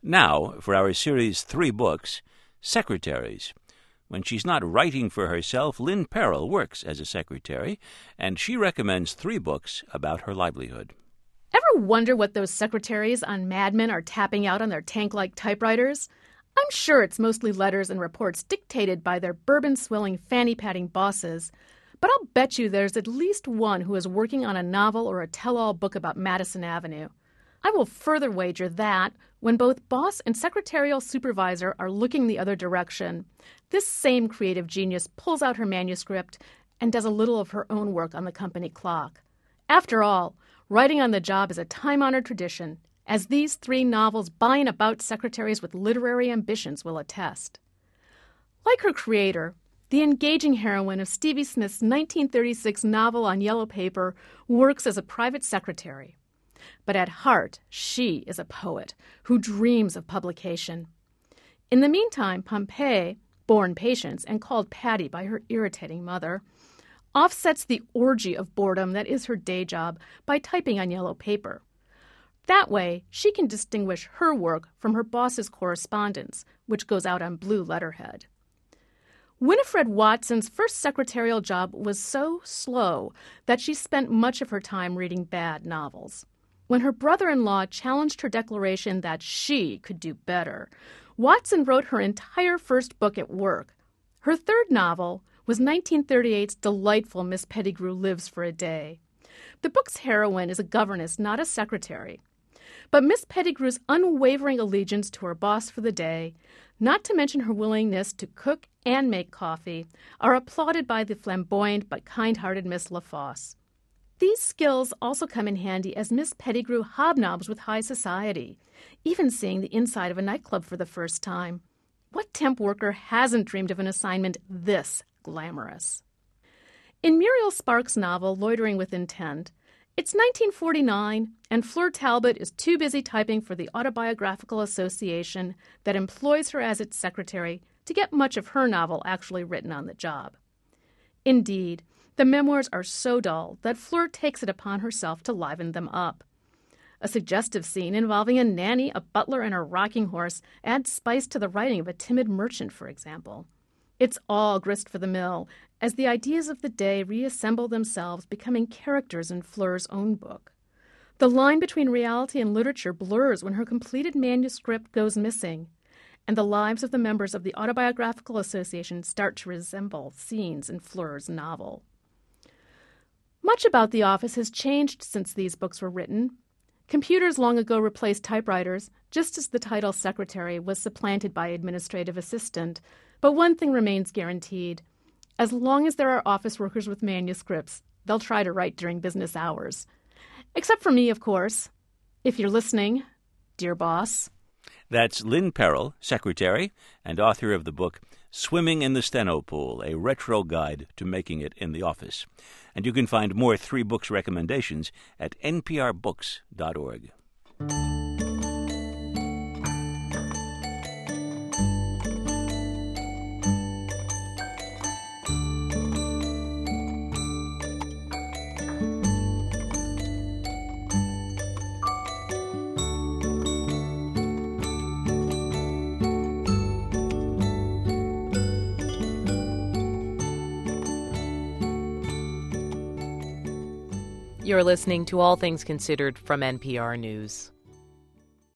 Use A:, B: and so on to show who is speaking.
A: Now, for our series 3 books, Secretaries. When she's not writing for herself, Lynn Perrell works as a secretary, and she recommends 3 books about her livelihood.
B: Ever wonder what those secretaries on Mad Men are tapping out on their tank-like typewriters? I'm sure it's mostly letters and reports dictated by their bourbon-swilling, fanny-patting bosses. But I'll bet you there's at least one who is working on a novel or a tell-all book about Madison Avenue. I will further wager that, when both boss and secretarial supervisor are looking the other direction, this same creative genius pulls out her manuscript and does a little of her own work on the company clock. After all, writing on the job is a time-honored tradition, as these 3 novels by and about secretaries with literary ambitions will attest. Like her creator, the engaging heroine of Stevie Smith's 1936 novel on yellow paper works as a private secretary. But at heart, she is a poet who dreams of publication. In the meantime, Pompey, born Patience and called Patty by her irritating mother, offsets the orgy of boredom that is her day job by typing on yellow paper. That way, she can distinguish her work from her boss's correspondence, which goes out on blue letterhead. Winifred Watson's first secretarial job was so slow that she spent much of her time reading bad novels. When her brother-in-law challenged her declaration that she could do better, Watson wrote her entire first book at work. Her third novel was 1938's delightful Miss Pettigrew Lives for a Day. The book's heroine is a governess, not a secretary. But Miss Pettigrew's unwavering allegiance to her boss for the day, not to mention her willingness to cook and make coffee, are applauded by the flamboyant but kind-hearted Miss LaFosse. These skills also come in handy as Miss Pettigrew hobnobs with high society, even seeing the inside of a nightclub for the first time. What temp worker hasn't dreamed of an assignment this glamorous? In Muriel Sparks' novel, Loitering with Intent, it's 1949, and Fleur Talbot is too busy typing for the Autobiographical Association that employs her as its secretary to get much of her novel actually written on the job. Indeed, the memoirs are so dull that Fleur takes it upon herself to liven them up. A suggestive scene involving a nanny, a butler, and a rocking horse adds spice to the writing of A Timid Merchant, for example. It's all grist for the mill, as the ideas of the day reassemble themselves, becoming characters in Fleur's own book. The line between reality and literature blurs when her completed manuscript goes missing, and the lives of the members of the Autobiographical Association start to resemble scenes in Fleur's novel. Much about the office has changed since these books were written. Computers long ago replaced typewriters, just as the title secretary was supplanted by administrative assistant. But one thing remains guaranteed. As long as there are office workers with manuscripts, they'll try to write during business hours. Except for me, of course. If you're listening, dear boss.
A: That's Lynn Perrell, secretary and author of the book Swimming in the Steno Pool, a retro guide to making it in the office. And you can find more 3 books recommendations at nprbooks.org.
C: You're listening to All Things Considered from NPR News.